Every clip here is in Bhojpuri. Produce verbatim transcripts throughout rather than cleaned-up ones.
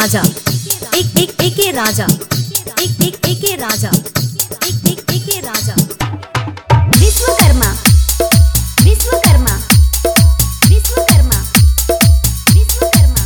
राजा एक एक एके राजा एक एक एके राजा एक एक एके राजा विश्वकर्मा विश्वकर्मा विश्वकर्मा विश्वकर्मा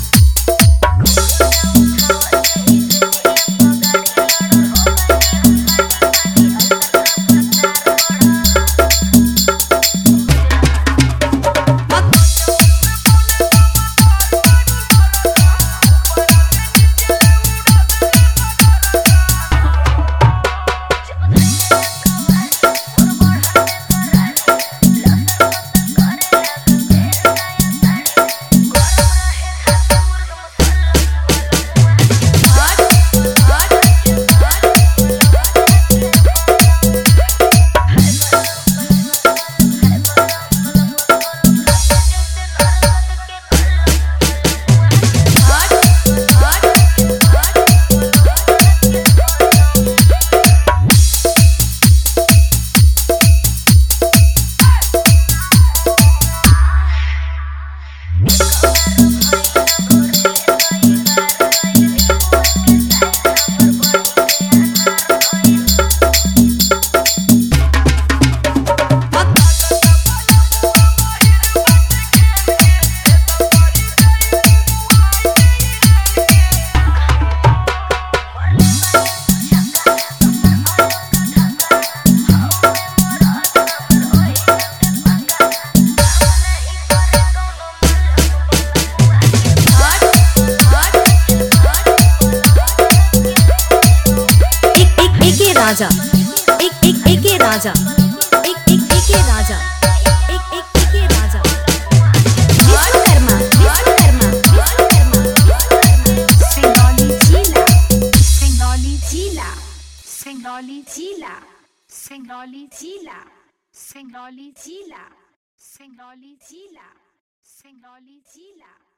राजा एक एक एके राजा एक एक एके राजा एक एक एके राजा विश्वकर्मा विश्वकर्मा विश्वकर्मा सिंगरौली जिला सिंगरौली जिला सिंगरौली जिला सिंगरौली जिला सिंगरौली जिला सिंगरौली जिला सिंगरौली जिला